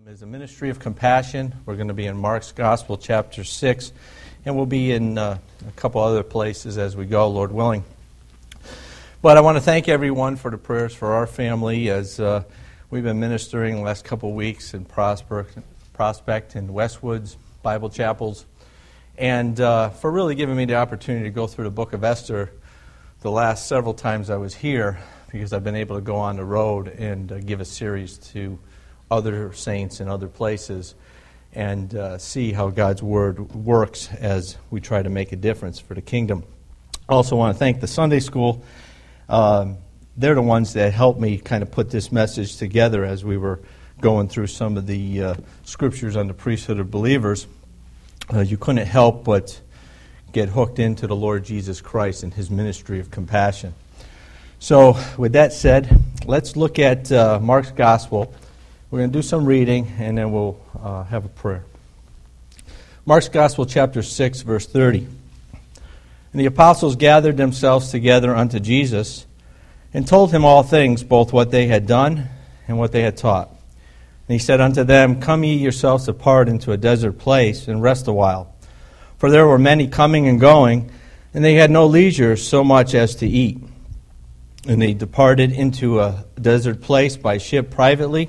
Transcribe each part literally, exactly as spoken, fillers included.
Is a ministry of compassion. We're going to be in Mark's Gospel, chapter six, and we'll be in uh, a couple other places as we go, Lord willing. But I want to thank everyone for the prayers for our family as uh, we've been ministering the last couple of weeks in Prosper, Prospect and Westwoods Bible chapels, and uh, for really giving me the opportunity to go through the book of Esther the last several times I was here, because I've been able to go on the road and uh, give a series to other saints in other places and uh, see how God's Word works as we try to make a difference for the kingdom. I also want to thank the Sunday school. Um, they're the ones that helped me kind of put this message together as we were going through some of the uh, scriptures on the priesthood of believers. Uh, you couldn't help but get hooked into the Lord Jesus Christ and His ministry of compassion. So with that said, let's look at uh, Mark's Gospel. We're going to do some reading, and then we'll uh, have a prayer. Mark's Gospel, chapter six, verse thirty. And the apostles gathered themselves together unto Jesus, and told him all things, both what they had done and what they had taught. And he said unto them, Come ye yourselves apart into a desert place, and rest a while. For there were many coming and going, and they had no leisure so much as to eat. And they departed into a desert place by ship privately.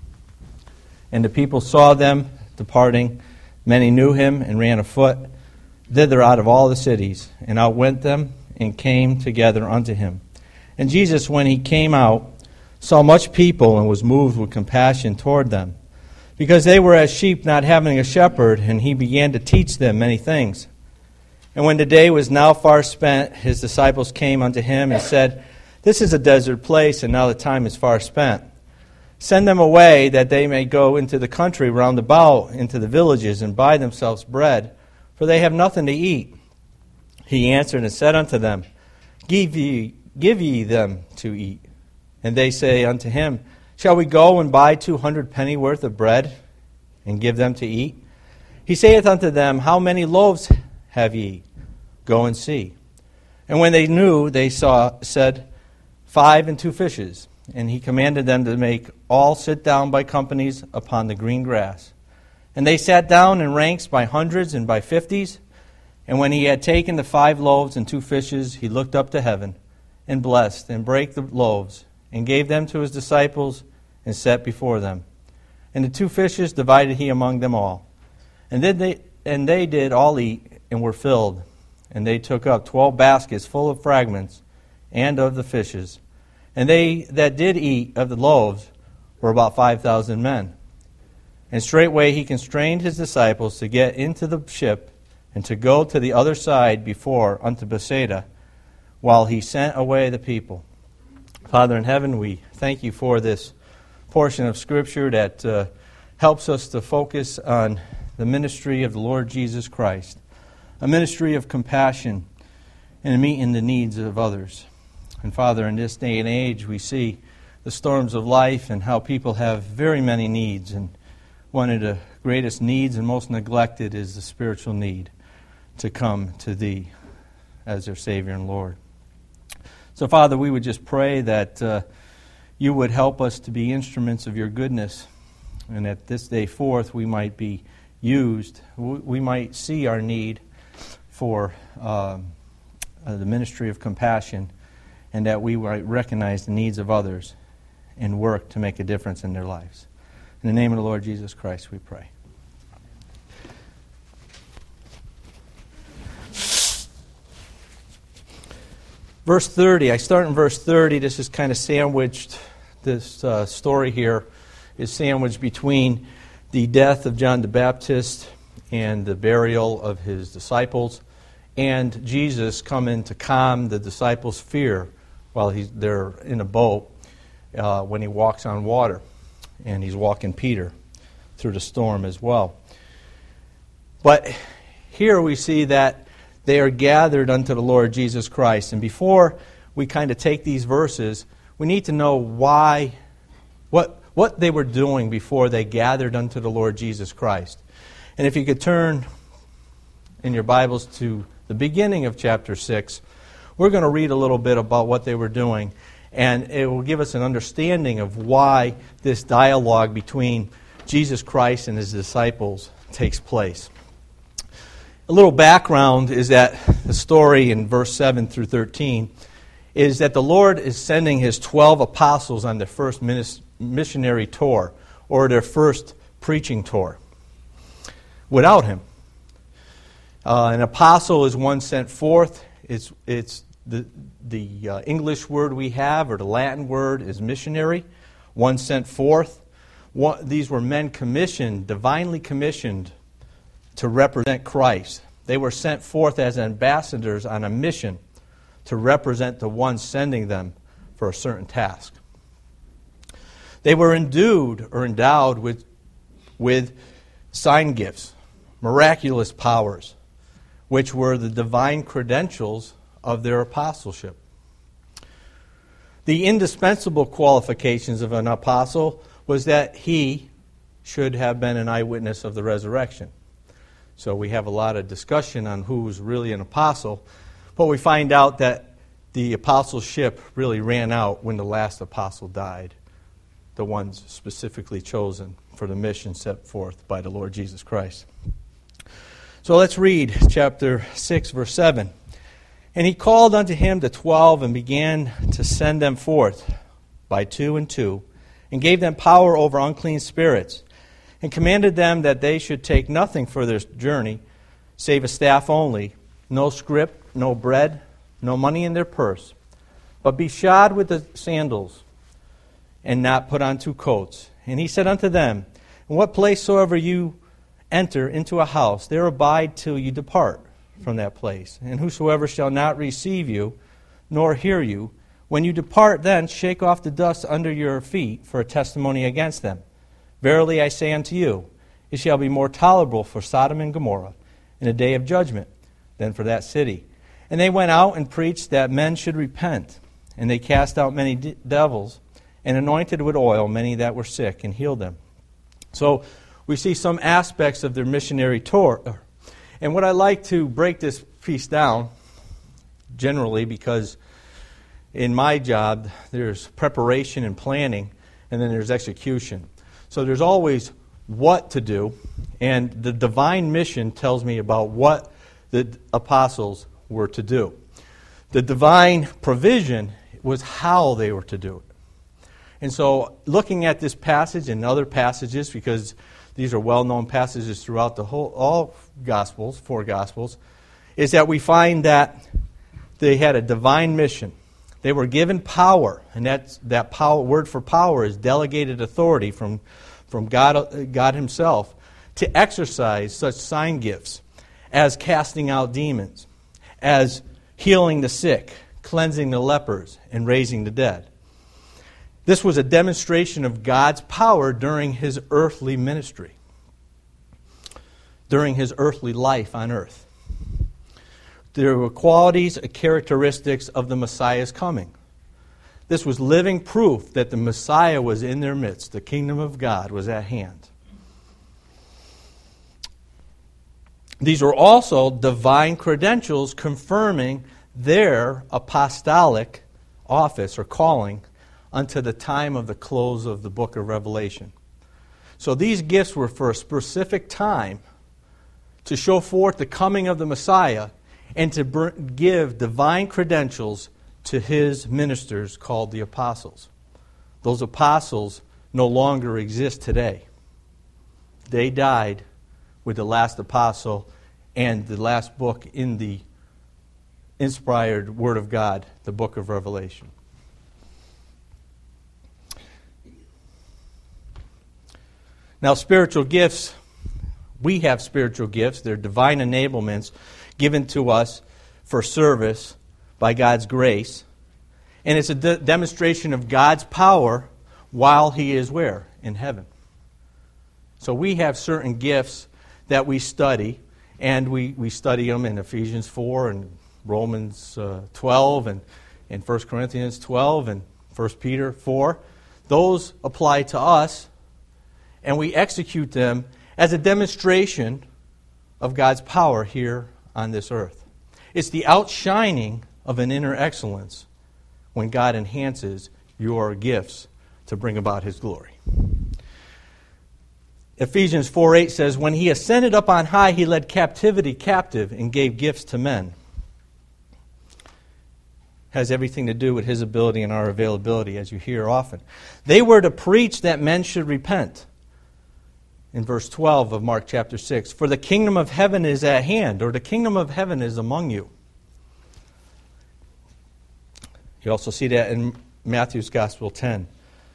And the people saw them departing. Many knew him and ran afoot thither out of all the cities, and outwent them, and came together unto him. And Jesus, when he came out, saw much people, and was moved with compassion toward them, because they were as sheep not having a shepherd, and he began to teach them many things. And when the day was now far spent, his disciples came unto him and said, This is a desert place, and now the time is far spent. Send them away, that they may go into the country round about, into the villages, and buy themselves bread, for they have nothing to eat. He answered and said unto them, Give ye, give ye them to eat. And they say unto him, Shall we go and buy two hundred penny worth of bread, and give them to eat? He saith unto them, How many loaves have ye? Go and see. And when they knew, they saw, said, Five and two fishes. And he commanded them to make all sit down by companies upon the green grass. And they sat down in ranks by hundreds and by fifties. And when he had taken the five loaves and two fishes, he looked up to heaven, and blessed, and brake the loaves, and gave them to his disciples, and set before them. And the two fishes divided he among them all. And then they and they did all eat, and were filled. And they took up twelve baskets full of fragments, and of the fishes. And they that did eat of the loaves were about five thousand men. And straightway he constrained his disciples to get into the ship, and to go to the other side before unto Bethsaida, while he sent away the people. Father in heaven, we thank you for this portion of Scripture that uh, helps us to focus on the ministry of the Lord Jesus Christ, a ministry of compassion and meeting the needs of others. And Father, in this day and age, we see the storms of life and how people have very many needs. And one of the greatest needs and most neglected is the spiritual need to come to Thee as their Savior and Lord. So, Father, we would just pray that uh, You would help us to be instruments of Your goodness, and that this day forth we might be used. We might see our need for uh, the ministry of compassion, and that we might recognize the needs of others and work to make a difference in their lives. In the name of the Lord Jesus Christ, we pray. Verse thirty, I start in verse thirty. This is kind of sandwiched, this uh, story here is sandwiched between the death of John the Baptist and the burial of his disciples, and Jesus coming to calm the disciples' fear while he's they're in a boat uh, when he walks on water, and he's walking Peter through the storm as well. But here we see that they are gathered unto the Lord Jesus Christ. And before we kind of take these verses, we need to know why, what what they were doing before they gathered unto the Lord Jesus Christ. And if you could turn in your Bibles to the beginning of chapter six, we're going to read a little bit about what they were doing, and it will give us an understanding of why this dialogue between Jesus Christ and his disciples takes place. A little background is that the story in verse seven through thirteen is that the Lord is sending his twelve apostles on their first missionary tour, or their first preaching tour, without him. Uh, an apostle is one sent forth. It's, it's the, the uh, English word we have, or the Latin word, is missionary, one sent forth. One, these were men commissioned, divinely commissioned, to represent Christ. They were sent forth as ambassadors on a mission to represent the one sending them for a certain task. They were endued or endowed with, with sign gifts, miraculous powers, which were the divine credentials of their apostleship. The indispensable qualifications of an apostle was that he should have been an eyewitness of the resurrection. So we have a lot of discussion on who's really an apostle, but we find out that the apostleship really ran out when the last apostle died, the ones specifically chosen for the mission set forth by the Lord Jesus Christ. So let's read chapter six, verse seven. And he called unto him the twelve and began to send them forth by two and two, and gave them power over unclean spirits, and commanded them that they should take nothing for their journey, save a staff only, no scrip, no bread, no money in their purse, but be shod with the sandals, and not put on two coats. And he said unto them, In what place soever you enter into a house, there abide till you depart from that place. And whosoever shall not receive you, nor hear you, when you depart then shake off the dust under your feet for a testimony against them. Verily I say unto you, it shall be more tolerable for Sodom and Gomorrah in a day of judgment than for that city. And they went out and preached that men should repent. And they cast out many de- devils, and anointed with oil many that were sick, and healed them. So we see some aspects of their missionary tour. And what I like to break this piece down, generally, because in my job there's preparation and planning, and then there's execution. So there's always what to do, and the divine mission tells me about what the apostles were to do. The divine provision was how they were to do it. And so looking at this passage and other passages, because these are well-known passages throughout the whole all Gospels, four Gospels, is that we find that they had a divine mission. They were given power, and that's, that power, word for power is delegated authority from, from God, God himself to exercise such sign gifts as casting out demons, as healing the sick, cleansing the lepers, and raising the dead. This was a demonstration of God's power during his earthly ministry, during his earthly life on earth. There were qualities and characteristics of the Messiah's coming. This was living proof that the Messiah was in their midst. The kingdom of God was at hand. These were also divine credentials confirming their apostolic office or calling unto the time of the close of the book of Revelation. So these gifts were for a specific time to show forth the coming of the Messiah and to br- give divine credentials to his ministers called the apostles. Those apostles no longer exist today. They died with the last apostle and the last book in the inspired Word of God, the book of Revelation. Now, spiritual gifts, we have spiritual gifts. They're divine enablements given to us for service by God's grace. And it's a de- demonstration of God's power while he is where? In heaven. So we have certain gifts that we study, and we, we study them in Ephesians four and Romans uh, twelve and, and First Corinthians twelve and First Peter four. Those apply to us, and we execute them as a demonstration of God's power here on this earth. It's the outshining of an inner excellence when God enhances your gifts to bring about his glory. Ephesians four eight says, when he ascended up on high, he led captivity captive and gave gifts to men. Has everything to do with his ability and our availability, as you hear often. They were to preach that men should repent. In verse twelve of Mark chapter six, for the kingdom of heaven is at hand, or the kingdom of heaven is among you. You also see that in Matthew's Gospel ten.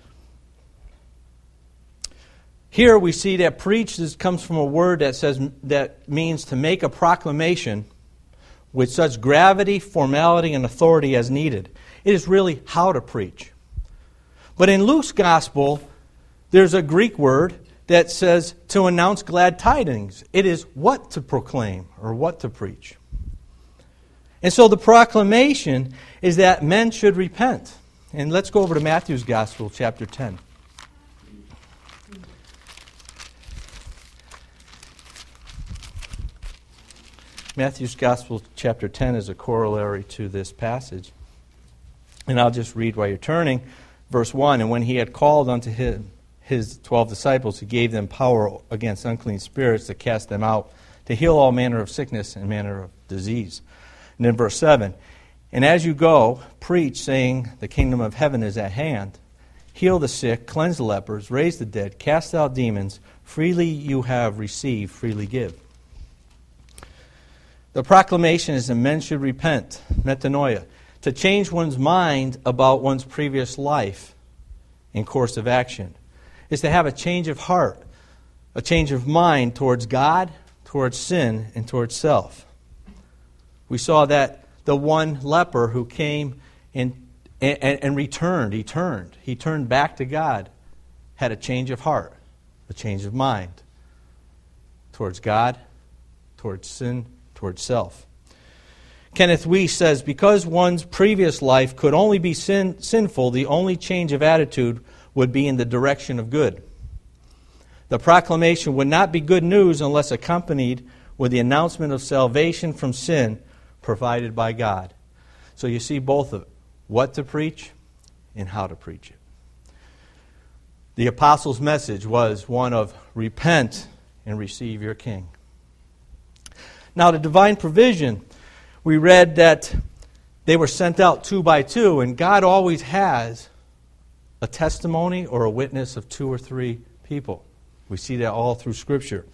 Here we see that preach this comes from a word that says that means to make a proclamation with such gravity, formality, and authority as needed. It is really how to preach. But in Luke's Gospel, there's a Greek word that says to announce glad tidings. It is what to proclaim or what to preach. And so the proclamation is that men should repent. And let's go over to Matthew's Gospel, chapter ten. Matthew's Gospel, chapter ten, is a corollary to this passage. And I'll just read while you're turning. Verse one, and when he had called unto his, his twelve disciples, he gave them power against unclean spirits to cast them out, to heal all manner of sickness and manner of disease. And then verse seven, and as you go, preach, saying, the kingdom of heaven is at hand. Heal the sick, cleanse the lepers, raise the dead, cast out demons. Freely you have received, freely give. The proclamation is that men should repent, metanoia, to change one's mind about one's previous life in course of action. Is to have a change of heart, a change of mind towards God, towards sin, and towards self. We saw that the one leper who came and, and, and returned, he turned. He turned back to God, had a change of heart, a change of mind towards God, towards sin, towards self. Kenneth Weiss says, because one's previous life could only be sin, sinful, the only change of attitude would be in the direction of good. The proclamation would not be good news unless accompanied with the announcement of salvation from sin provided by God. So you see both of it, what to preach and how to preach it. The apostles' message was one of repent and receive your King. Now, the divine provision, we read that they were sent out two by two, and God always has a testimony or a witness of two or three people. We see that all through Scripture.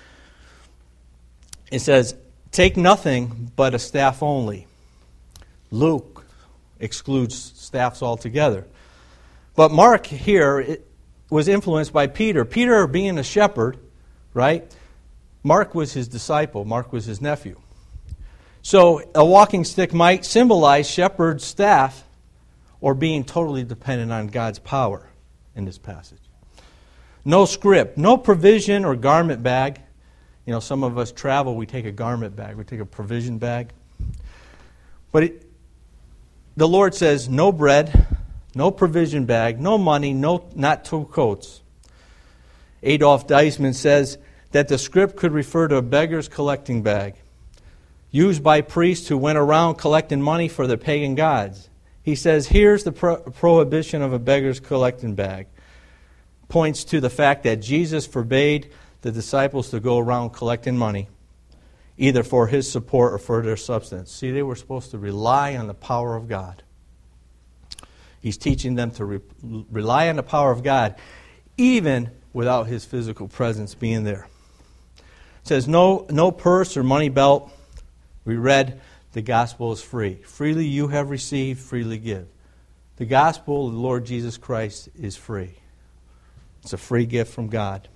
It says, take nothing but a staff only. Luke excludes staffs altogether. But Mark here it was influenced by Peter. Peter being a shepherd, right? Mark was his disciple. Mark was his nephew. So a walking stick might symbolize shepherd's staff or being totally dependent on God's power in this passage. No script, no provision or garment bag. You know, some of us travel, we take a garment bag, we take a provision bag. But it, the Lord says no bread, no provision bag, no money, no not two coats. Adolf Deisman says that the script could refer to a beggar's collecting bag, used by priests who went around collecting money for their pagan gods. He says, here's the pro- prohibition of a beggar's collecting bag. Points to the fact that Jesus forbade the disciples to go around collecting money, either for his support or for their substance. See, they were supposed to rely on the power of God. He's teaching them to re- rely on the power of God, even without his physical presence being there. It says, no, no purse or money belt. We read, the gospel is free. Freely you have received, freely give. The gospel of the Lord Jesus Christ is free. It's a free gift from God.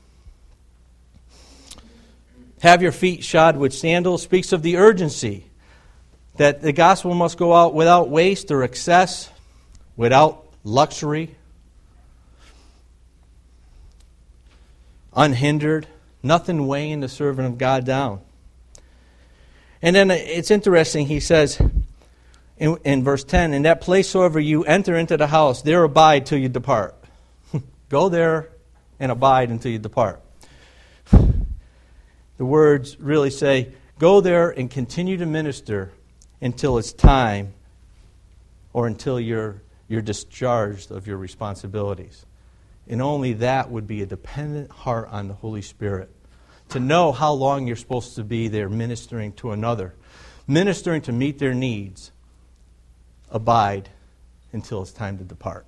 Have your feet shod with sandals speaks of the urgency that the gospel must go out without waste or excess, without luxury, unhindered, nothing weighing the servant of God down. And then it's interesting, he says in, in verse ten, in that place soever you enter into the house, there abide till you depart. Go there and abide until you depart. The words really say, go there and continue to minister until it's time or until you're, you're discharged of your responsibilities. And only that would be a dependent heart on the Holy Spirit. To know how long you're supposed to be there ministering to another, ministering to meet their needs, abide until it's time to depart.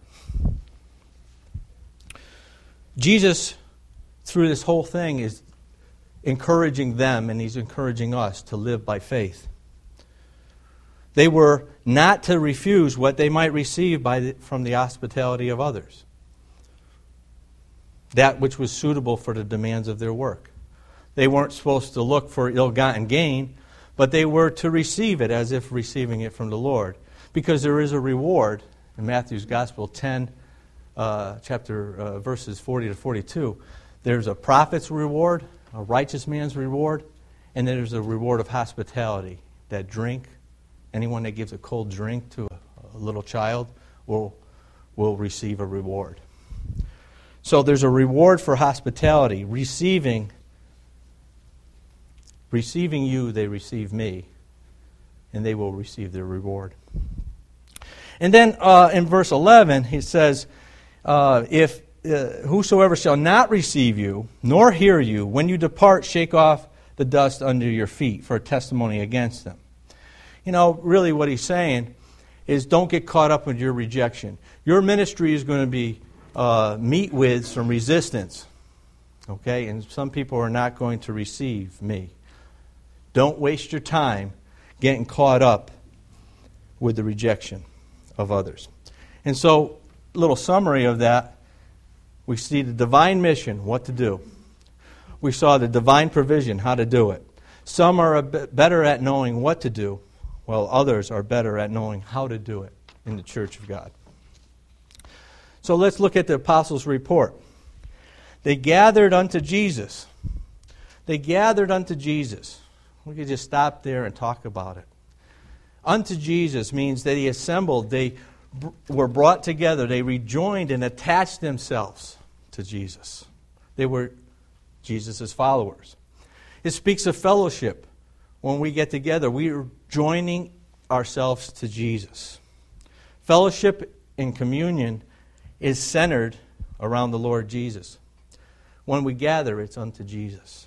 Jesus, through this whole thing, is encouraging them, and He's encouraging us to live by faith. They were not to refuse what they might receive by the, from the hospitality of others, that which was suitable for the demands of their work. They weren't supposed to look for ill-gotten gain, but they were to receive it as if receiving it from the Lord, because there is a reward in Matthew's Gospel ten, uh, chapter uh, verses forty to forty-two. There's a prophet's reward, a righteous man's reward, and then there's a reward of hospitality. That drink, anyone that gives a cold drink to a, a little child will will receive a reward. So there's a reward for hospitality, receiving. Receiving you, they receive me, and they will receive their reward. And then uh, in verse eleven, he says, uh, "If uh, whosoever shall not receive you, nor hear you, when you depart, shake off the dust under your feet for a testimony against them." You know, really what he's saying is don't get caught up with your rejection. Your ministry is going to be uh, meet with some resistance, okay? And some people are not going to receive me. Don't waste your time getting caught up with the rejection of others. And so, a little summary of that, we see the divine mission, what to do. We saw the divine provision, how to do it. Some are a bit better at knowing what to do, while others are better at knowing how to do it in the church of God. So let's look at the apostles' report. They gathered unto Jesus. They gathered unto Jesus. We could just stop there and talk about it. Unto Jesus means that He assembled, they b- were brought together, they rejoined and attached themselves to Jesus. They were Jesus' followers. It speaks of fellowship. When we get together, we are joining ourselves to Jesus. Fellowship and communion is centered around the Lord Jesus. When we gather, it's unto Jesus.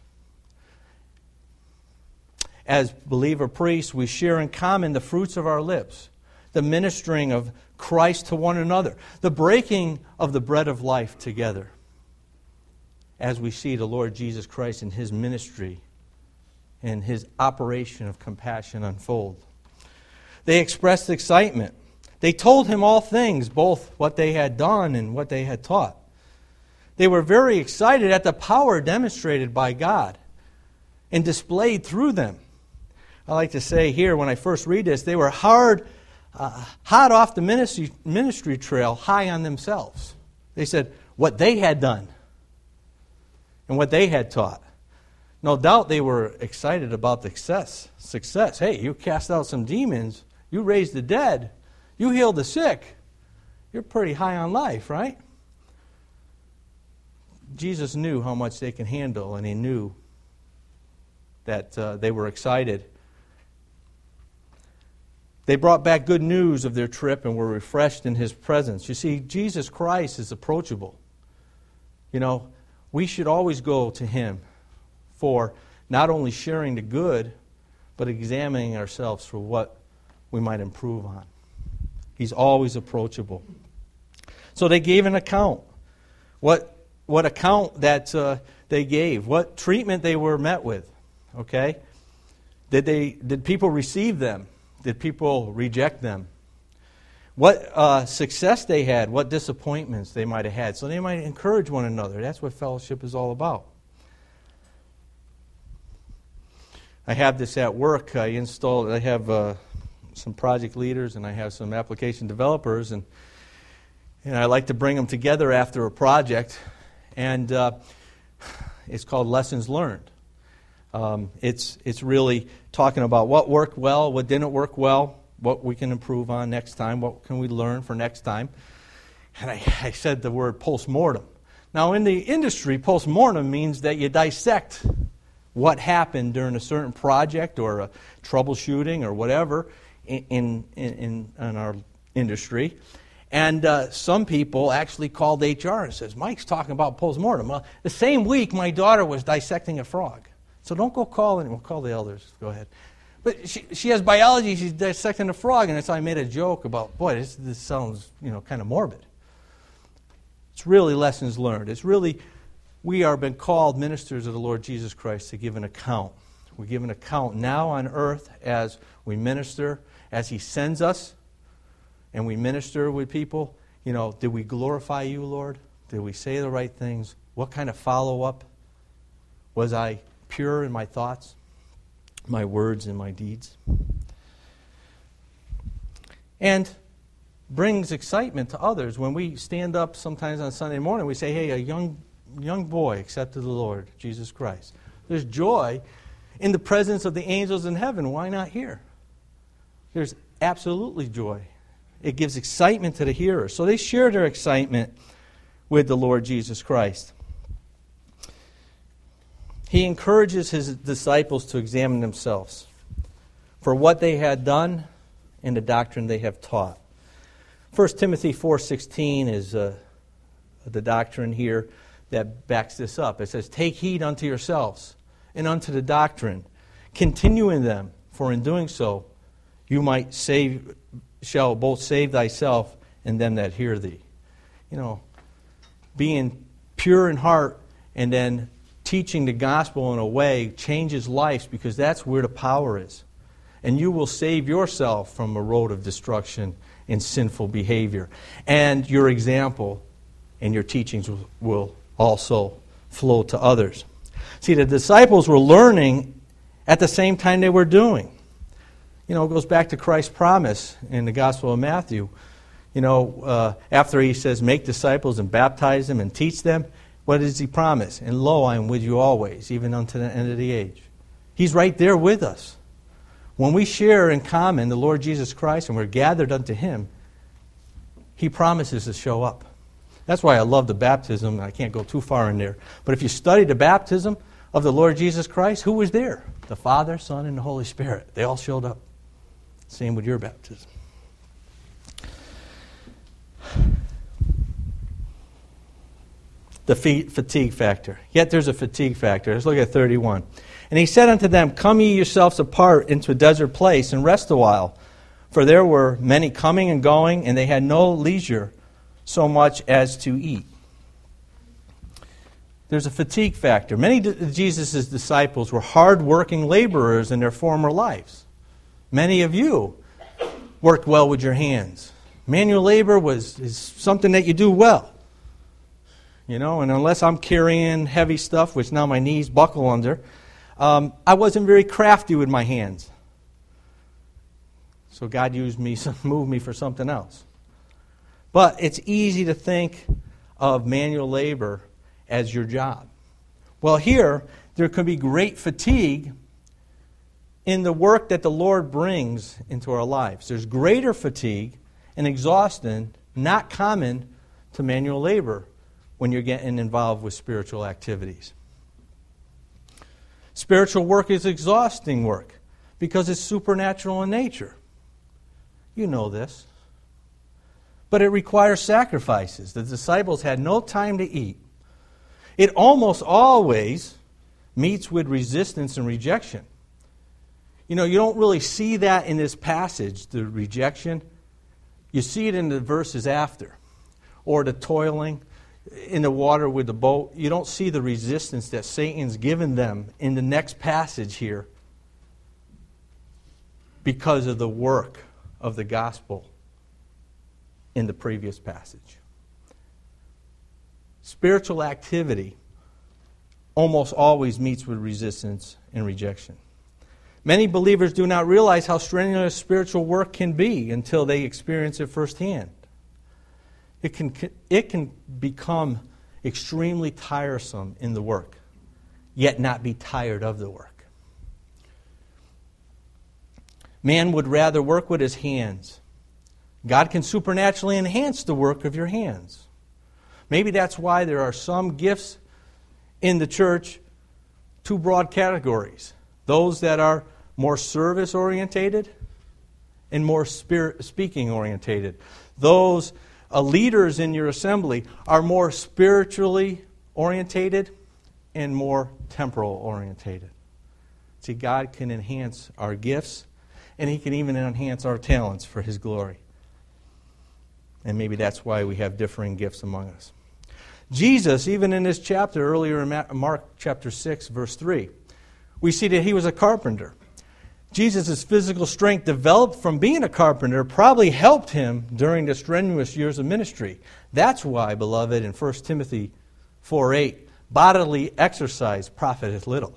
As believer priests, we share in common the fruits of our lips, the ministering of Christ to one another, the breaking of the bread of life together, as we see the Lord Jesus Christ in His ministry and His operation of compassion unfold. They expressed excitement. They told Him all things, both what they had done and what they had taught. They were very excited at the power demonstrated by God and displayed through them. I like to say here, when I first read this, they were hard, uh, hot off the ministry, ministry trail, high on themselves. They said what they had done and what they had taught. No doubt they were excited about the success. Success. Hey, you cast out some demons. You raised the dead. You healed the sick. You're pretty high on life, right? Jesus knew how much they can handle, and He knew that uh, they were excited. They brought back good news of their trip and were refreshed in His presence. You see, Jesus Christ is approachable. You know, we should always go to Him for not only sharing the good, but examining ourselves for what we might improve on. He's always approachable. So they gave an account. What, what account that uh, they gave, what treatment they were met with. Okay? Did they? Did people receive them? Did people reject them? What uh, success they had, what disappointments they might have had. So they might encourage one another. That's what fellowship is all about. I have this at work. I installed, I have uh, some project leaders and I have some application developers, and, and I like to bring them together after a project. And uh, it's called Lessons Learned. Um, it's it's really talking about what worked well, what didn't work well, what we can improve on next time, what can we learn for next time. And I, I said the word postmortem. Now, in the industry, postmortem means that you dissect what happened during a certain project or a troubleshooting or whatever in in, in, in our industry, And uh, some people actually called H R and says, Mike's talking about postmortem. Well, the same week, my daughter was dissecting a frog. So don't go call anyone. We'll call the elders. Go ahead. But she, she has biology. She's dissecting a frog. And so I made a joke about, boy, this, this sounds, you know, kind of morbid. It's really lessons learned. It's really, we are been called ministers of the Lord Jesus Christ to give an account. We give an account now on earth as we minister, as He sends us. And we minister with people, you know, did we glorify you, Lord? Did we say the right things? What kind of follow-up? Was I pure in my thoughts, my words, and my deeds? And brings excitement to others. When we stand up sometimes on Sunday morning, we say, hey, a young, young boy accepted the Lord, Jesus Christ. There's joy in the presence of the angels in heaven. Why not here? There's absolutely joy. It gives excitement to the hearers. So they share their excitement with the Lord Jesus Christ. He encourages His disciples to examine themselves for what they had done and the doctrine they have taught. First Timothy four sixteen is uh, the doctrine here that backs this up. It says, take heed unto yourselves and unto the doctrine. Continue in them, for in doing so you might save... shall both save thyself and them that hear thee. You know, being pure in heart and then teaching the gospel in a way changes lives, because that's where the power is. And you will save yourself from a road of destruction and sinful behavior. And your example and your teachings will also flow to others. See, the disciples were learning at the same time they were doing. You know, it goes back to Christ's promise in the Gospel of Matthew. You know, uh, after He says, make disciples and baptize them and teach them, what does He promise? And lo, I am with you always, even unto the end of the age. He's right there with us. When we share in common the Lord Jesus Christ and we're gathered unto Him, He promises to show up. That's why I love the baptism. I can't go too far in there. But if you study the baptism of the Lord Jesus Christ, who was there? The Father, Son, and the Holy Spirit. They all showed up. Same with your baptism. The fatigue factor. Yet there's a fatigue factor. Let's look at thirty-one. And He said unto them, come ye yourselves apart into a desert place and rest a while. For there were many coming and going, and they had no leisure so much as to eat. There's a fatigue factor. Many of Jesus' disciples were hard-working laborers in their former lives. Many of you worked well with your hands. Manual labor was is something that you do well. You know, and unless I'm carrying heavy stuff, which now my knees buckle under, um, I wasn't very crafty with my hands. So God used me, moved me for something else. But it's easy to think of manual labor as your job. Well, here, there could be great fatigue in the work that the Lord brings into our lives. There's greater fatigue and exhaustion not common to manual labor when you're getting involved with spiritual activities. Spiritual work is exhausting work because it's supernatural in nature. You know this. But it requires sacrifices. The disciples had no time to eat. It almost always meets with resistance and rejection. You know, you don't really see that in this passage, the rejection. You see it in the verses after. Or the toiling in the water with the boat. You don't see the resistance that Satan's given them in the next passage here because of the work of the gospel in the previous passage. Spiritual activity almost always meets with resistance and rejection. Many believers do not realize how strenuous spiritual work can be until they experience it firsthand. It can, it can become extremely tiresome in the work, yet not be tired of the work. Man would rather work with his hands. God can supernaturally enhance the work of your hands. Maybe that's why there are some gifts in the church, two broad categories. Those that are more service-orientated and more spirit speaking-orientated. Those uh, leaders in your assembly are more spiritually orientated and more temporal orientated. See, God can enhance our gifts, and He can even enhance our talents for His glory. And maybe that's why we have differing gifts among us. Jesus, even in this chapter, earlier in Mark chapter six, verse three, we see that He was a carpenter. Jesus' physical strength developed from being a carpenter probably helped Him during the strenuous years of ministry. That's why, beloved, in First Timothy four eight, bodily exercise profiteth little.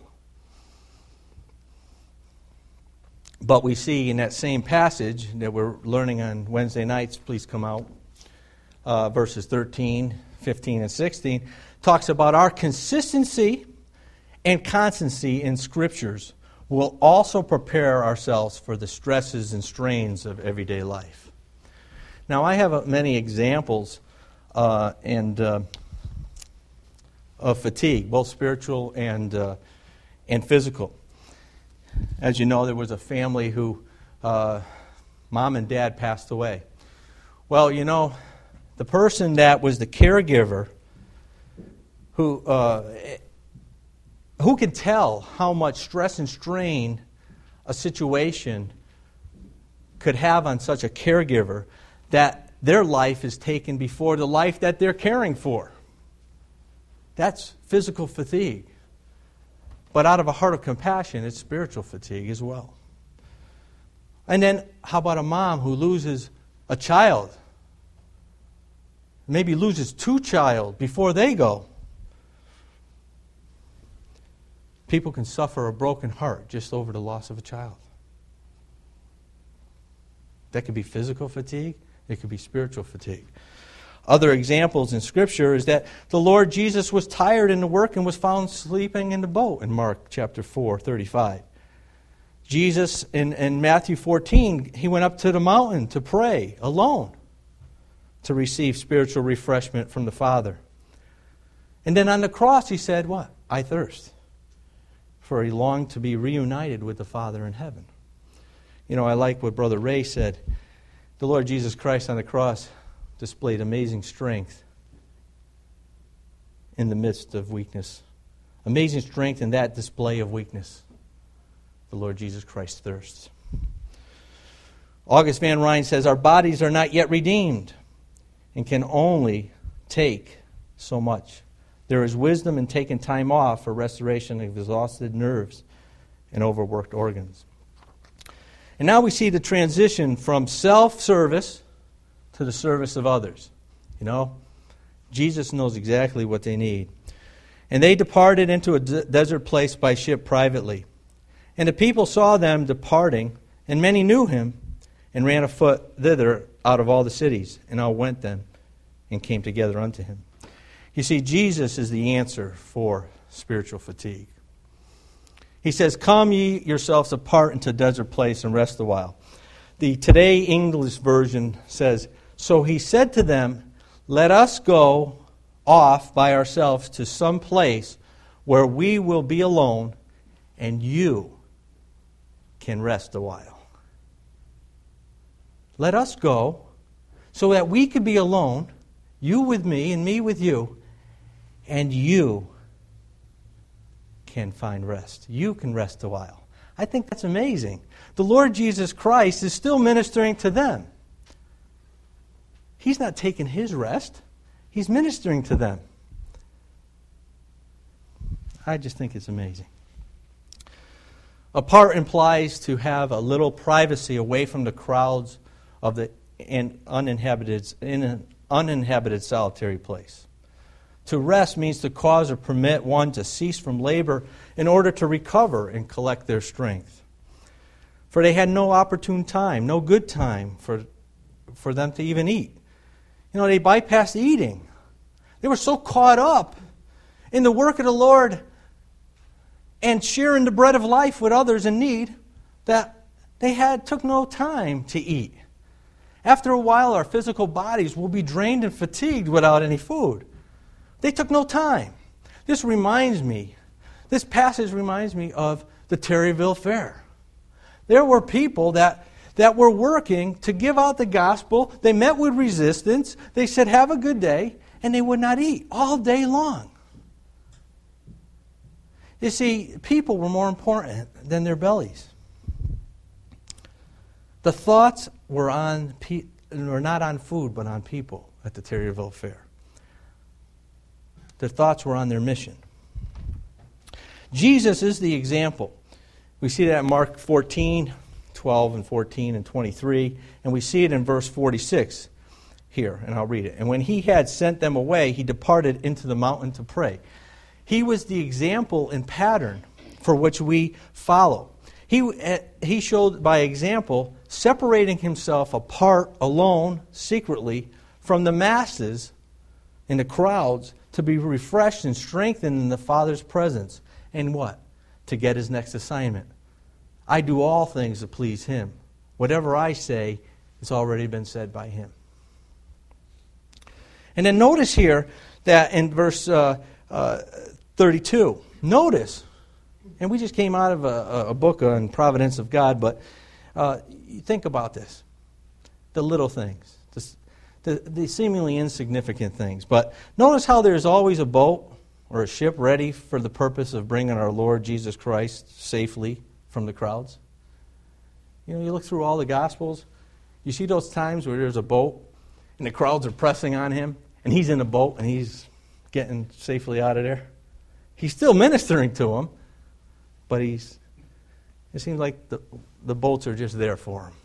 But we see in that same passage that we're learning on Wednesday nights, please come out, uh, verses thirteen, fifteen, and sixteen, talks about our consistency and constancy in Scriptures will also prepare ourselves for the stresses and strains of everyday life. Now, I have uh, many examples uh, and uh, of fatigue, both spiritual and uh, and physical. As you know, there was a family who uh, mom and dad passed away. Well, you know, the person that was the caregiver, who uh, who can tell how much stress and strain a situation could have on such a caregiver, that their life is taken before the life that they're caring for. That's physical fatigue. But out of a heart of compassion, it's spiritual fatigue as well. And then how about a mom who loses a child? Maybe loses two child before they go. People can suffer a broken heart just over the loss of a child. That could be physical fatigue. It could be spiritual fatigue. Other examples in Scripture is that the Lord Jesus was tired in the work and was found sleeping in the boat in Mark chapter four, thirty-five. Jesus in, in Matthew fourteen, He went up to the mountain to pray alone to receive spiritual refreshment from the Father. And then on the cross He said, what? I thirst. For He longed to be reunited with the Father in heaven. You know, I like what Brother Ray said. The Lord Jesus Christ on the cross displayed amazing strength in the midst of weakness. Amazing strength in that display of weakness. The Lord Jesus Christ thirsts. August Van Ryn says, our bodies are not yet redeemed and can only take so much. There is wisdom in taking time off for restoration of exhausted nerves and overworked organs. And now we see the transition from self-service to the service of others. You know, Jesus knows exactly what they need. And they departed into a de- desert place by ship privately. And the people saw them departing, and many knew Him, and ran afoot thither out of all the cities, and all went them, and came together unto Him. You see, Jesus is the answer for spiritual fatigue. He says, come ye yourselves apart into a desert place and rest a while. The Today English version says, so He said to them, let us go off by ourselves to some place where we will be alone, and you can rest a while. Let us go so that we could be alone, you with me and me with you, and you can find rest. You can rest a while. I think that's amazing. The Lord Jesus Christ is still ministering to them. He's not taking His rest. He's ministering to them. I just think it's amazing. Apart implies to have a little privacy away from the crowds of the uninhabited, in an uninhabited solitary place. To rest means to cause or permit one to cease from labor in order to recover and collect their strength. For they had no opportune time, no good time for, for them to even eat. You know, they bypassed eating. They were so caught up in the work of the Lord and sharing the bread of life with others in need that they had took no time to eat. After a while, our physical bodies will be drained and fatigued without any food. They took no time. This reminds me, this passage reminds me of the Terryville Fair. There were people that that were working to give out the gospel. They met with resistance. They said, have a good day, and they would not eat all day long. You see, people were more important than their bellies. The thoughts were on pe- were not on food, but on people at the Terryville Fair. Their thoughts were on their mission. Jesus is the example. We see that in Mark fourteen, twelve and fourteen and twenty-three, and we see it in verse forty-six here, and I'll read it. And when he had sent them away, he departed into the mountain to pray. He was the example and pattern for which we follow. He, he showed by example, separating himself apart, alone, secretly, from the masses in the crowds to be refreshed and strengthened in the Father's presence. And what? To get his next assignment. I do all things to please him. Whatever I say, it's already been said by him. And then notice here that in verse uh, uh, thirty-two, notice, and we just came out of a, a book on Providence of God, but uh, think about this. The little things, the, the, the seemingly insignificant things. But notice how there's always a boat or a ship ready for the purpose of bringing our Lord Jesus Christ safely from the crowds. You know, you look through all the Gospels, you see those times where there's a boat and the crowds are pressing on him, and he's in a boat and he's getting safely out of there. He's still ministering to them, but he's. It seems like the, the boats are just there for him.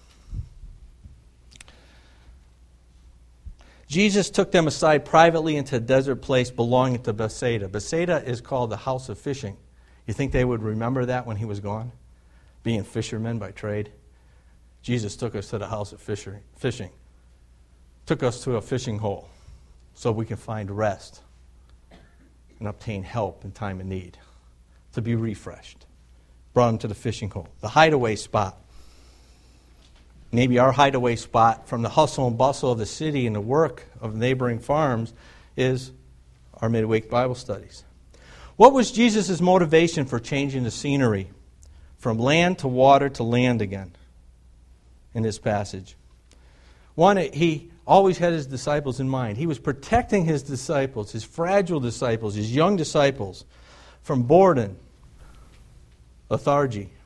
Jesus took them aside privately into a desert place belonging to Bethsaida. Bethsaida is called the house of fishing. You think they would remember that when he was gone? Being fishermen by trade. Jesus took us to the house of fishing. Took us to a fishing hole so we can find rest and obtain help in time of need, to be refreshed. Brought him to the fishing hole, the hideaway spot. Maybe our hideaway spot from the hustle and bustle of the city and the work of neighboring farms is our midweek Bible studies. What was Jesus' motivation for changing the scenery from land to water to land again in this passage? One, he always had his disciples in mind. He was protecting his disciples, his fragile disciples, his young disciples, from boredom, lethargy,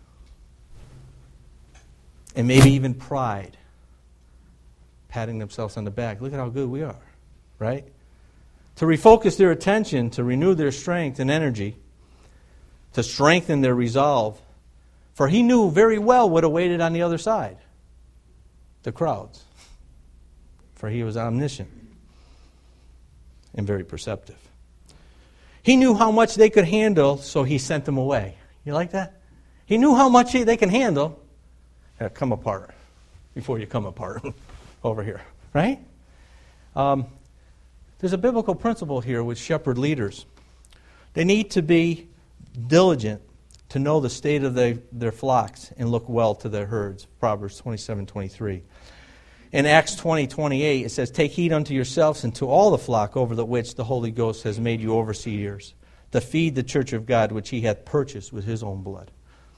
and maybe even pride, patting themselves on the back. Look at how good we are, right? To refocus their attention, to renew their strength and energy, to strengthen their resolve. For he knew very well what awaited on the other side, the crowds. For he was omniscient and very perceptive. He knew how much they could handle, so he sent them away. You like that? He knew how much they can handle. Yeah, come apart before you come apart over here, right? Um, there's a biblical principle here with shepherd leaders. They need to be diligent to know the state of the, their flocks and look well to their herds. Proverbs twenty-seven twenty-three. In Acts twenty twenty-eight, it says, "Take heed unto yourselves and to all the flock over the which the Holy Ghost has made you overseers, to feed the church of God which he hath purchased with his own blood."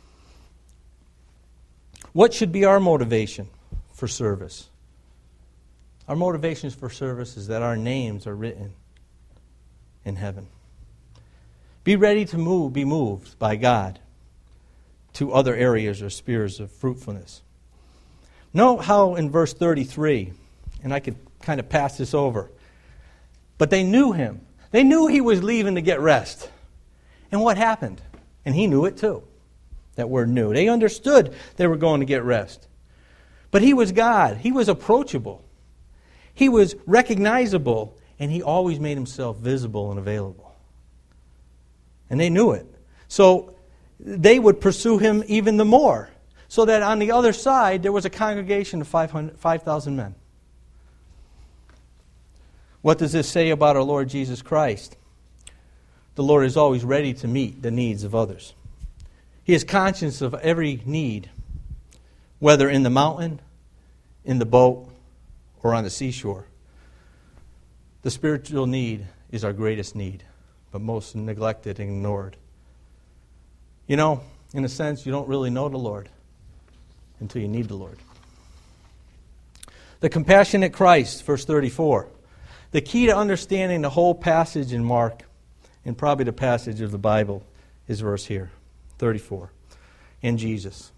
What should be our motivation for service? Our motivations for service is that our names are written in heaven. Be ready to move, be moved by God to other areas or spheres of fruitfulness. Note how in verse thirty-three, and I could kind of pass this over, but they knew him. They knew he was leaving to get rest. And what happened? And he knew it too. That word knew. They understood they were going to get rest. But he was God. He was approachable. He was recognizable. And he always made himself visible and available. And they knew it. So they would pursue him even the more. So that on the other side, there was a congregation of five thousand men. What does this say about our Lord Jesus Christ? The Lord is always ready to meet the needs of others. He is conscious of every need, whether in the mountain, in the boat, or on the seashore. The spiritual need is our greatest need, but most neglected and ignored. You know, in a sense, you don't really know the Lord until you need the Lord. The compassionate Christ, verse thirty-four. The key to understanding the whole passage in Mark, and probably the passage of the Bible, is verse here, thirty-four. In Jesus.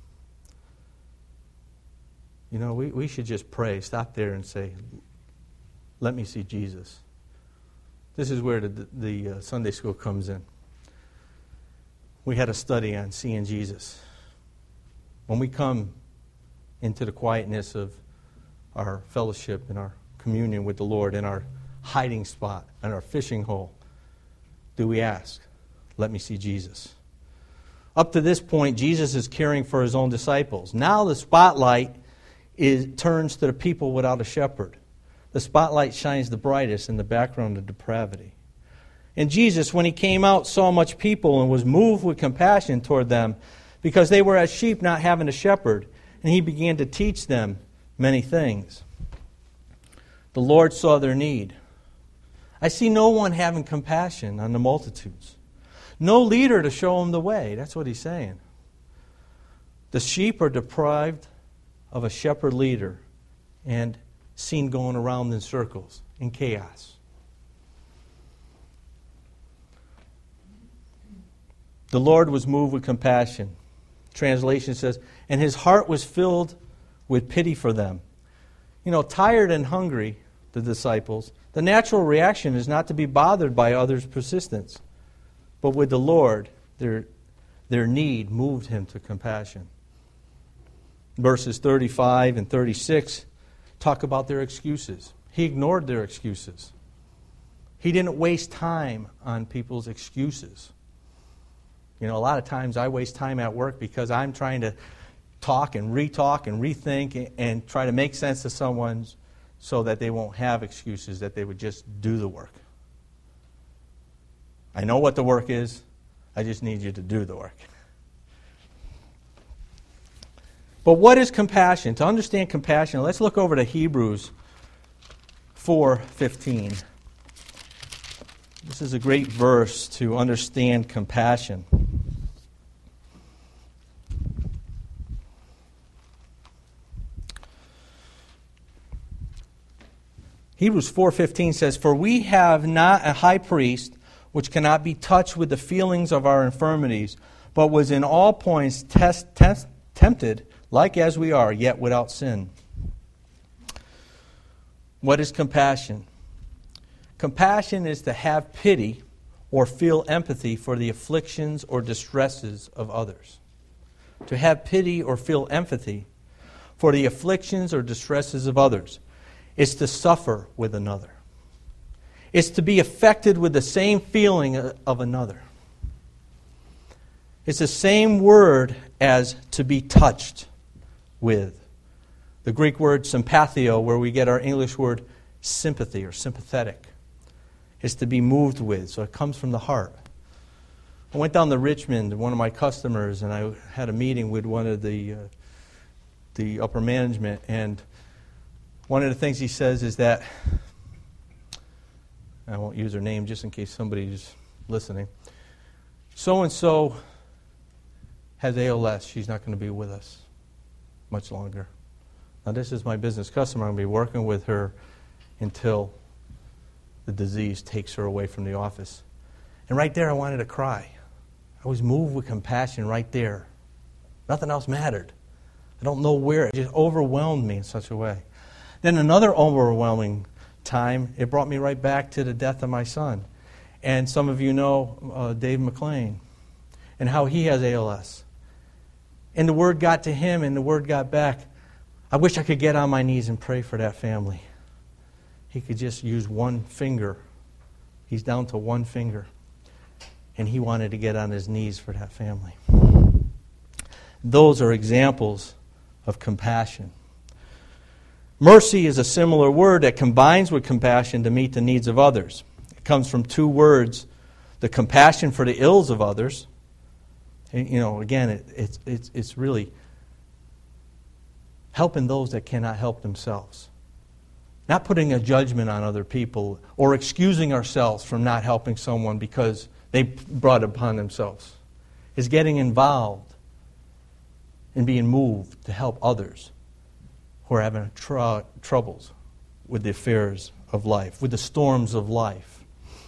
You know, we, we should just pray, stop there and say, let me see Jesus. This is where the, the uh, Sunday school comes in. We had a study on seeing Jesus. When we come into the quietness of our fellowship and our communion with the Lord, in our hiding spot, in our fishing hole, do we ask, let me see Jesus? Up to this point, Jesus is caring for his own disciples. Now the spotlight is, turns to the people without a shepherd. The spotlight shines the brightest in the background of depravity. And Jesus, when he came out, saw much people and was moved with compassion toward them because they were as sheep not having a shepherd. And he began to teach them many things. The Lord saw their need. I see no one having compassion on the multitudes. No leader to show them the way. That's what he's saying. The sheep are deprived of a shepherd leader and seen going around in circles, in chaos. The Lord was moved with compassion. Translation says, and his heart was filled with pity for them. You know, tired and hungry, the disciples, the natural reaction is not to be bothered by others' persistence. But with the Lord, their, their need moved him to compassion. Verses thirty-five and thirty-six talk about their excuses. He ignored their excuses. He didn't waste time on people's excuses. You know, a lot of times I waste time at work because I'm trying to talk and re-talk and rethink and try to make sense of someone so that they won't have excuses, that they would just do the work. I know what the work is. I just need you to do the work. But what is compassion? To understand compassion, let's look over to Hebrews four fifteen. This is a great verse to understand compassion. Hebrews four fifteen says, for we have not a high priest which cannot be touched with the feelings of our infirmities, but was in all points test, test, tempted, like as we are, yet without sin. What is compassion? Compassion is to have pity or feel empathy for the afflictions or distresses of others. To have pity or feel empathy for the afflictions or distresses of others is to suffer with another. It's to be affected with the same feeling of another. It's the same word as to be touched with. The Greek word sympathio, where we get our English word sympathy or sympathetic, is to be moved with. So it comes from the heart. I went down to Richmond, one of my customers, and I had a meeting with one of the uh, the upper management, and one of the things he says is that, I won't use her name just in case somebody's listening, so-and-so has A L S. She's not going to be with us much longer. Now, this is my business customer. I'm going to be working with her until the disease takes her away from the office. And right there, I wanted to cry. I was moved with compassion right there. Nothing else mattered. I don't know where. It just overwhelmed me in such a way. Then another overwhelming time, it brought me right back to the death of my son. And some of you know uh, Dave McLean and how he has A L S. And the word got to him and the word got back. I wish I could get on my knees and pray for that family. He could just use one finger. He's down to one finger. And he wanted to get on his knees for that family. Those are examples of compassion. Mercy is a similar word that combines with compassion to meet the needs of others. It comes from two words, the compassion for the ills of others. And, you know, again, it, it's, it's, it's really helping those that cannot help themselves. Not putting a judgment on other people or excusing ourselves from not helping someone because they brought it upon themselves. It's getting involved and being moved to help others who who are having tr- troubles with the affairs of life, with the storms of life.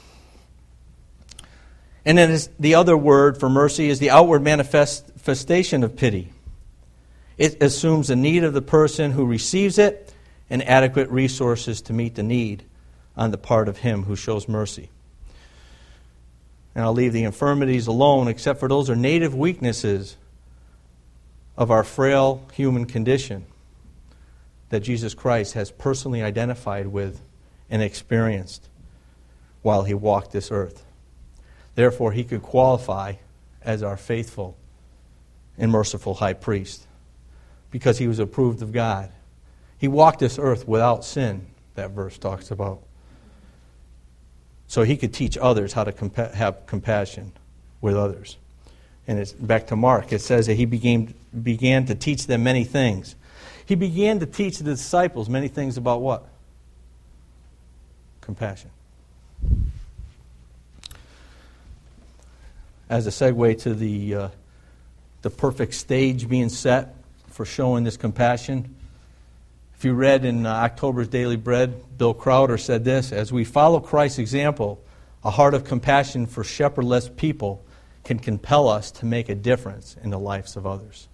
And then the other word for mercy is the outward manifestation of pity. It assumes the need of the person who receives it and adequate resources to meet the need on the part of him who shows mercy. And I'll leave the infirmities alone, except for those are native weaknesses of our frail human condition that Jesus Christ has personally identified with and experienced while he walked this earth. Therefore, he could qualify as our faithful and merciful high priest because he was approved of God. He walked this earth without sin, that verse talks about. So he could teach others how to compa- have compassion with others. And it's back to Mark. It says that he began, began to teach them many things. He began to teach the disciples many things about what? Compassion. As a segue to the uh, the perfect stage being set for showing this compassion, if you read in uh, October's Daily Bread, Bill Crowder said this: as we follow Christ's example, a heart of compassion for shepherdless people can compel us to make a difference in the lives of others.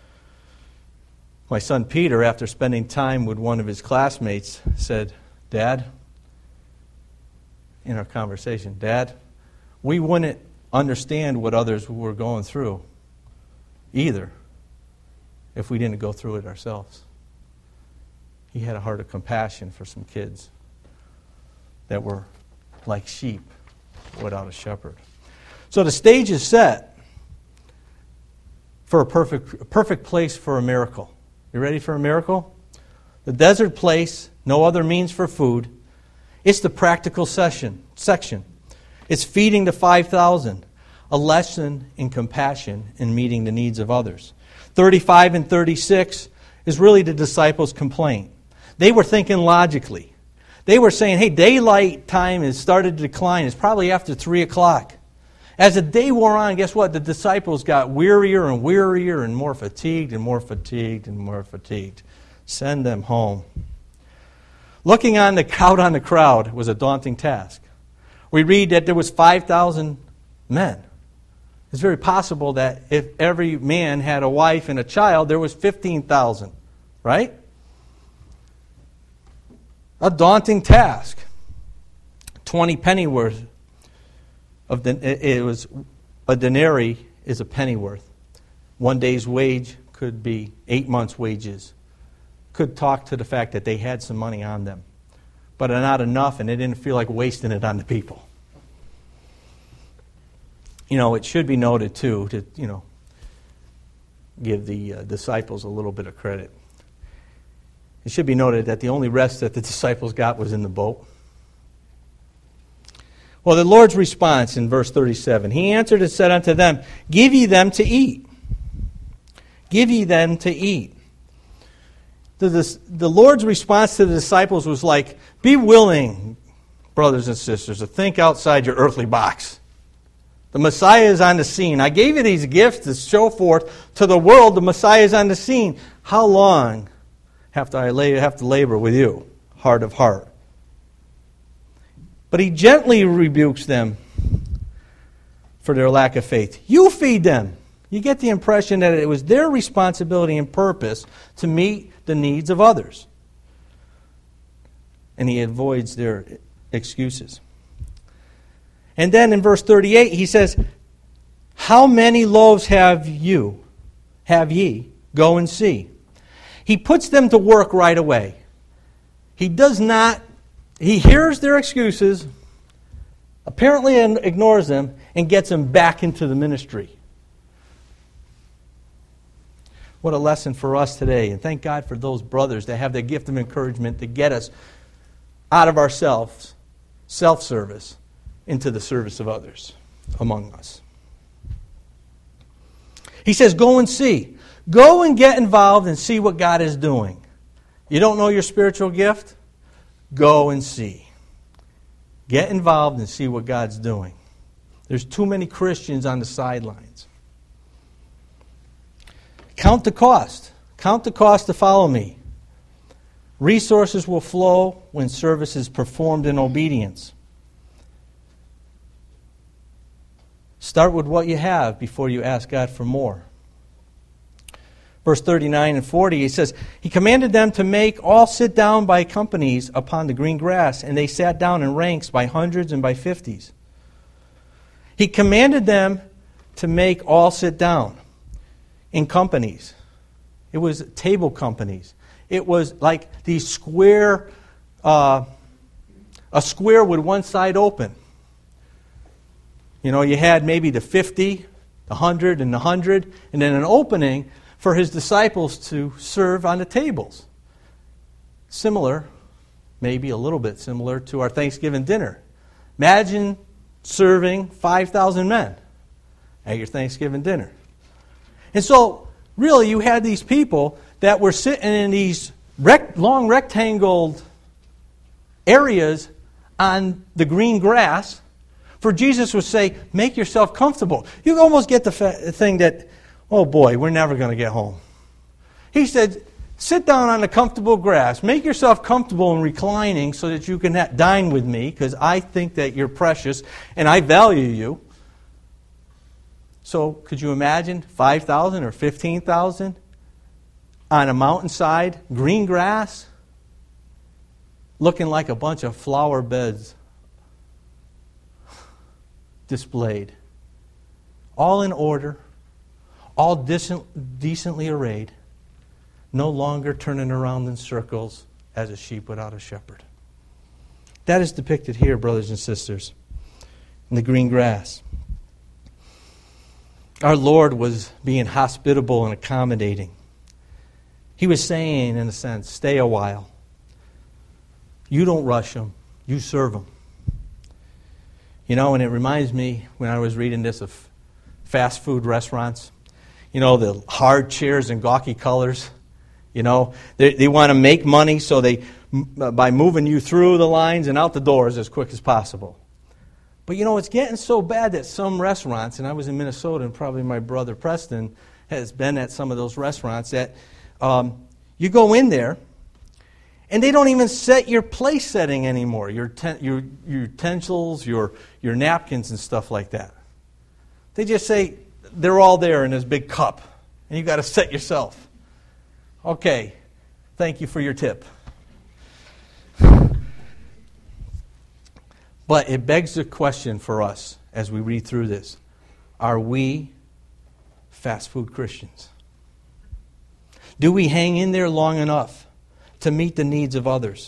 My son Peter, after spending time with one of his classmates, said, Dad, in our conversation, Dad, we wouldn't understand what others were going through either if we didn't go through it ourselves. He had a heart of compassion for some kids that were like sheep without a shepherd. So the stage is set for a perfect, a perfect place for a miracle. You ready for a miracle? The desert place, no other means for food. It's the practical session, section. It's feeding the five thousand, a lesson in compassion in meeting the needs of others. thirty-five and thirty-six is really the disciples' complaint. They were thinking logically. They were saying, hey, daylight time has started to decline. It's probably after three o'clock. As the day wore on, guess what? The disciples got wearier and wearier and more fatigued and more fatigued and more fatigued. Send them home. Looking on the out on the crowd was a daunting task. We read that there was five thousand men. It's very possible that if every man had a wife and a child, there was fifteen thousand, right? A daunting task. twenty pennyworth of the, it was a denarii is a pennyworth. One day's wage could be eight months' wages. Could talk to the fact that they had some money on them, but not enough, and they didn't feel like wasting it on the people. You know, it should be noted too to you know give the uh, disciples a little bit of credit. It should be noted that the only rest that the disciples got was in the boat. Well, the Lord's response in verse thirty-seven, He answered and said unto them, Give ye them to eat. Give ye them to eat. The, the, the Lord's response to the disciples was like, be willing, brothers and sisters, to think outside your earthly box. The Messiah is on the scene. I gave you these gifts to show forth to the world the Messiah is on the scene. How long have I have to labor with you, heart of heart? But he gently rebukes them for their lack of faith. You feed them. You get the impression that it was their responsibility and purpose to meet the needs of others. And he avoids their excuses. And then in verse thirty-eight, he says, How many loaves have you, have ye? Go and see. He puts them to work right away. He does not, he hears their excuses, apparently ignores them, and gets them back into the ministry. What a lesson for us today. And thank God for those brothers that have the gift of encouragement to get us out of ourselves, self-service, into the service of others among us. He says, go and see. Go and get involved and see what God is doing. You don't know your spiritual gift? Go and see. Get involved and see what God's doing. There's too many Christians on the sidelines. Count the cost. Count the cost to follow me. Resources will flow when service is performed in obedience. Start with what you have before you ask God for more. Verse thirty-nine and forty, he says, He commanded them to make all sit down by companies upon the green grass, and they sat down in ranks by hundreds and by fifties. He commanded them to make all sit down in companies. It was table companies. It was like these square, uh, a square with one side open. You know, you had maybe the fifty, the hundred, and the hundred, and then an opening for his disciples to serve on the tables. Similar, maybe a little bit similar to our Thanksgiving dinner. Imagine serving five thousand men at your Thanksgiving dinner. And so, really, you had these people that were sitting in these rec- long rectangled areas on the green grass. For Jesus would say, make yourself comfortable. You almost get the fa- thing that, oh boy, we're never going to get home. He said, sit down on the comfortable grass. Make yourself comfortable and reclining so that you can ha- dine with me, because I think that you're precious and I value you. So could you imagine five thousand or fifteen thousand on a mountainside, green grass, looking like a bunch of flower beds displayed, all in order, all decent, decently arrayed, no longer turning around in circles as a sheep without a shepherd. That is depicted here, brothers and sisters, in the green grass. Our Lord was being hospitable and accommodating. He was saying, in a sense, stay a while. You don't rush them, you serve them. You know, and it reminds me, when I was reading this, of fast food restaurants. You know, the hard chairs and gawky colors. You know, they, they want to make money, so they, by moving you through the lines and out the doors as quick as possible. But, you know, it's getting so bad that some restaurants, and I was in Minnesota, and probably my brother Preston has been at some of those restaurants, that um, you go in there, and they don't even set your place setting anymore, your ten, your, your utensils, your, your napkins and stuff like that. They just say they're all there in this big cup, and you've got to set yourself. Okay, thank you for your tip. But it begs the question for us as we read through this. Are we fast food Christians? Do we hang in there long enough to meet the needs of others?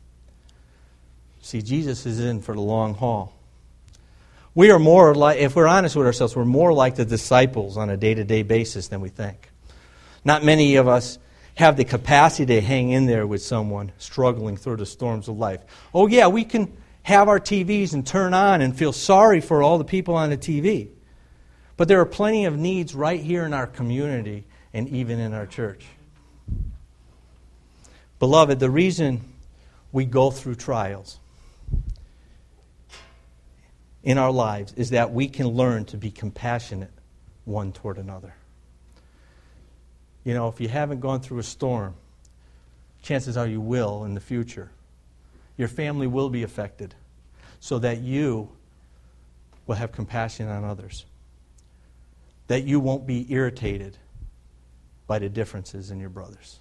See, Jesus is in for the long haul. We are more like, if we're honest with ourselves, we're more like the disciples on a day-to-day basis than we think. Not many of us have the capacity to hang in there with someone struggling through the storms of life. Oh yeah, we can have our T Vs and turn on and feel sorry for all the people on the T V. But there are plenty of needs right here in our community and even in our church. Beloved, the reason we go through trials in our lives is that we can learn to be compassionate one toward another. You know, if you haven't gone through a storm, chances are you will in the future. Your family will be affected, so that you will have compassion on others. That you won't be irritated by the differences in your brothers.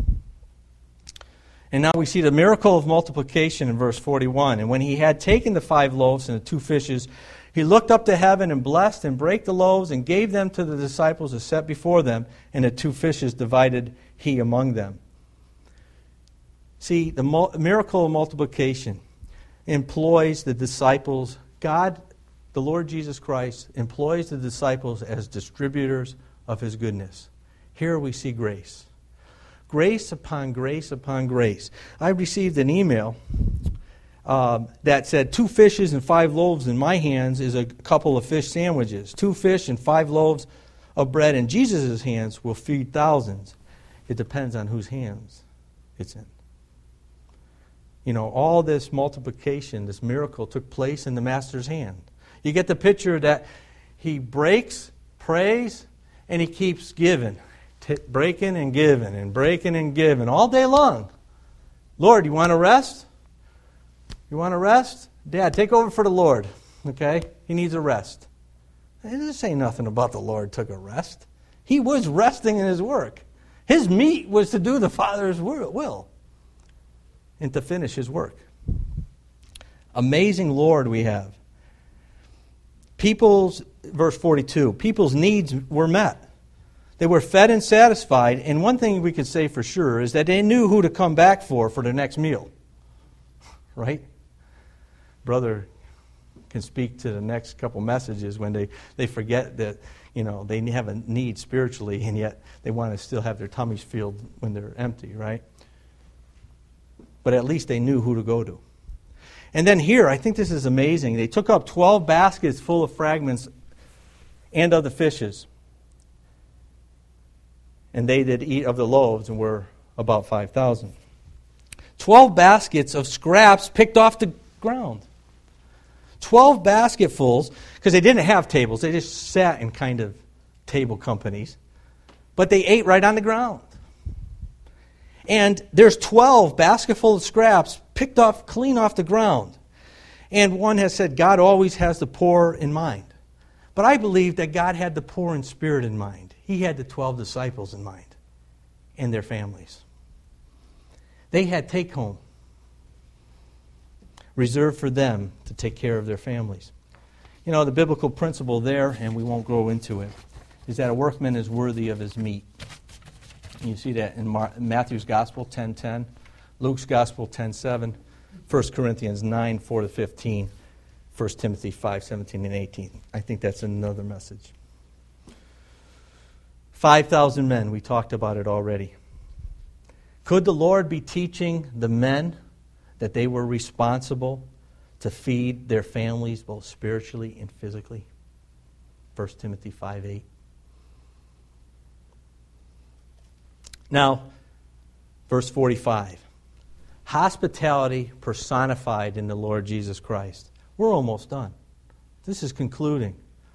And now we see the miracle of multiplication in verse forty-one. And when he had taken the five loaves and the two fishes, he looked up to heaven and blessed and brake the loaves and gave them to the disciples to set before them, and the two fishes divided he among them. See, the miracle of multiplication employs the disciples. God, the Lord Jesus Christ, employs the disciples as distributors of his goodness. Here we see grace. Grace upon grace upon grace. I received an email um, that said two fishes and five loaves in my hands is a couple of fish sandwiches. Two fish and five loaves of bread in Jesus' hands will feed thousands. It depends on whose hands it's in. You know, all this multiplication, this miracle took place in the Master's hand. You get the picture that he breaks, prays, and he keeps giving. T- breaking and giving and breaking and giving all day long Lord, you want to rest? You want to rest? Dad, take over for the Lord. Okay? He needs a rest. It doesn't say nothing about the Lord took a rest. He was resting in his work. His meat was to do the Father's will and to finish his work. Amazing Lord we have. People's, verse forty-two, people's needs were met. They were fed and satisfied, and one thing we could say for sure is that they knew who to come back for for the next meal. Right? Brother can speak to the next couple messages when they, they forget that, you know, they have a need spiritually, and yet they want to still have their tummies filled when they're empty, right? But at least they knew who to go to. And then here, I think this is amazing. They took up twelve baskets full of fragments and of the fishes. And they did eat of the loaves, and were about five thousand. Twelve baskets of scraps picked off the ground. Twelve basketfuls, because they didn't have tables. They just sat in kind of table companies. But they ate right on the ground. And there's twelve basketfuls of scraps picked off, clean off the ground. And one has said, God always has the poor in mind. But I believe that God had the poor in spirit in mind. He had the twelve disciples in mind and their families. They had take home reserved for them to take care of their families. You know, the biblical principle there, and we won't go into it, is that a workman is worthy of his meat. You see that in Mar- Matthew's Gospel, ten ten, Luke's Gospel, ten seven, First Corinthians nine four to fifteen, First Timothy five seventeen and eighteen. I think that's another message. five thousand men, we talked about it already. Could the Lord be teaching the men that they were responsible to feed their families both spiritually and physically? First Timothy five eight. Now, verse forty-five. Hospitality personified in the Lord Jesus Christ. We're almost done. This is concluding.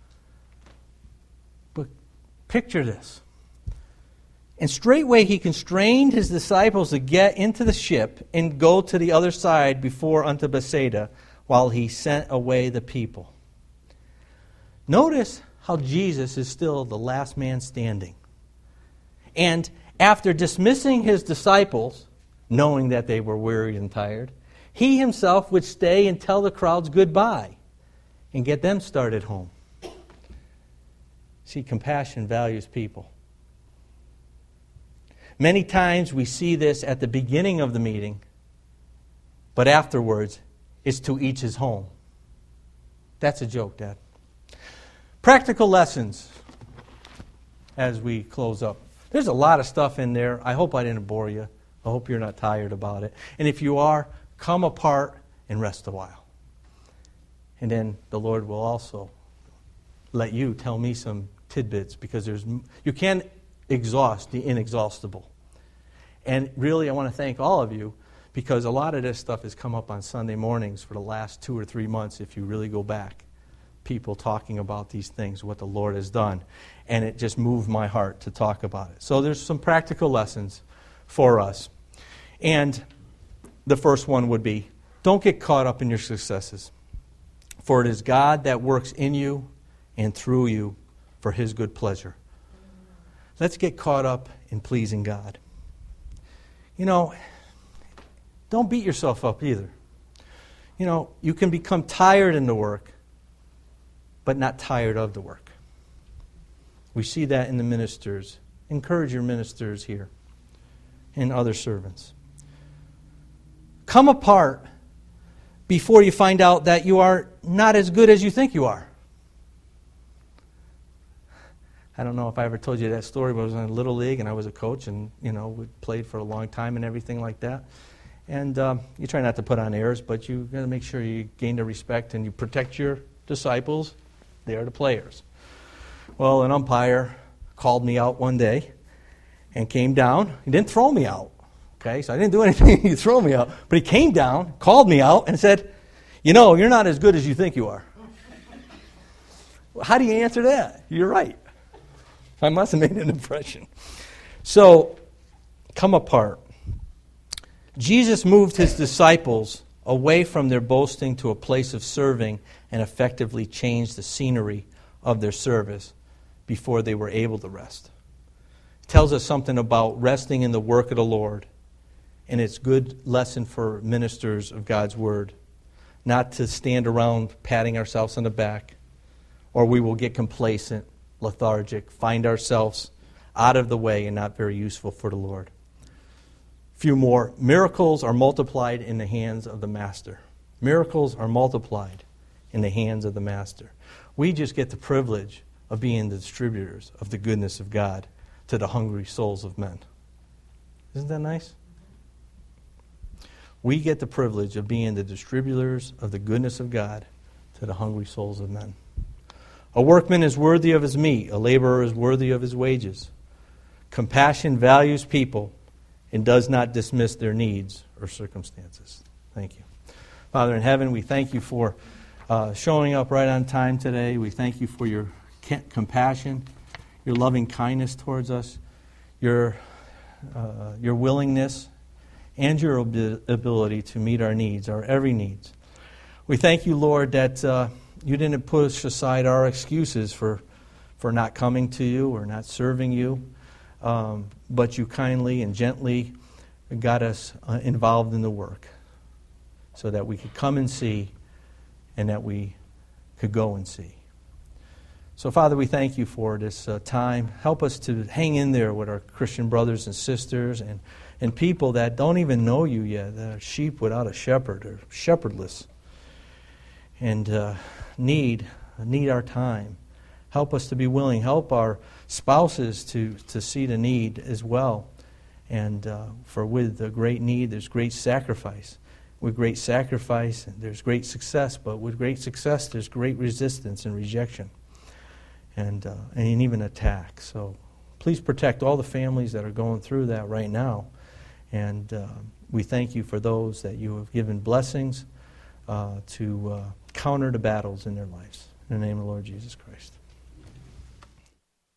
But picture this. And straightway he constrained his disciples to get into the ship and go to the other side before unto Bethsaida, while he sent away the people. Notice how Jesus is still the last man standing. And after dismissing his disciples, knowing that they were weary and tired, he himself would stay and tell the crowds goodbye and get them started home. See, compassion values people. Many times we see this at the beginning of the meeting, but afterwards it's to each his home. That's a joke, Dad. Practical lessons as we close up. There's a lot of stuff in there. I hope I didn't bore you. I hope you're not tired about it. And if you are, come apart and rest a while. And then the Lord will also let you tell me some tidbits, because there's you can't exhaust the inexhaustible. And really, I want to thank all of you, because a lot of this stuff has come up on Sunday mornings for the last two or three months, if you really go back. People talking about these things, what the Lord has done. And it just moved my heart to talk about it. So there's some practical lessons for us. And the first one would be, don't get caught up in your successes. For it is God that works in you and through you for his good pleasure. Let's get caught up in pleasing God. You know, don't beat yourself up either. You know, you can become tired in the work, but not tired of the work. We see that in the ministers. Encourage your ministers here and other servants. Come apart before you find out that you are not as good as you think you are. I don't know if I ever told you that story, but I was in Little League and I was a coach, and, you know, we played for a long time and everything like that. And um, you try not to put on airs, but you got to make sure you gain the respect and you protect your disciples. They are the players. Well, an umpire called me out one day and came down. He didn't throw me out. Okay, so I didn't do anything to throw me out. But he came down, called me out, and said, you know, you're not as good as you think you are. Well, how do you answer that? You're right. I must have made an impression. So, come apart. Jesus moved his disciples away from their boasting to a place of serving and effectively changed the scenery of their service before they were able to rest. It tells us something about resting in the work of the Lord, and it's a good lesson for ministers of God's Word, not to stand around patting ourselves on the back, or we will get complacent, lethargic, find ourselves out of the way and not very useful for the Lord. A few more. Miracles are multiplied in the hands of the Master. Miracles are multiplied in the hands of the Master. We just get the privilege of being the distributors of the goodness of God to the hungry souls of men. Isn't that nice? We get the privilege of being the distributors of the goodness of God to the hungry souls of men. A workman is worthy of his meat. A laborer is worthy of his wages. Compassion values people and does not dismiss their needs or circumstances. Thank you. Father in heaven, we thank you for uh, showing up right on time today. We thank you for your compassion, your loving kindness towards us, your, uh, your willingness, and your ability to meet our needs, our every needs. We thank you, Lord, that uh, you didn't push aside our excuses for, for not coming to you or not serving you, um, but you kindly and gently got us uh, involved in the work so that we could come and see and that we could go and see. So, Father, we thank you for this uh, time. Help us to hang in there with our Christian brothers and sisters and, and people that don't even know you yet, that are sheep without a shepherd or shepherdless, and uh, need need our time. Help us to be willing. Help our spouses to, to see the need as well. And uh, for with the great need, there's great sacrifice. With great sacrifice, there's great success. But with great success, there's great resistance and rejection. And, uh, and even attack. So please protect all the families that are going through that right now. And uh, we thank you for those that you have given blessings uh, to uh, counter the battles in their lives. In the name of the Lord Jesus Christ.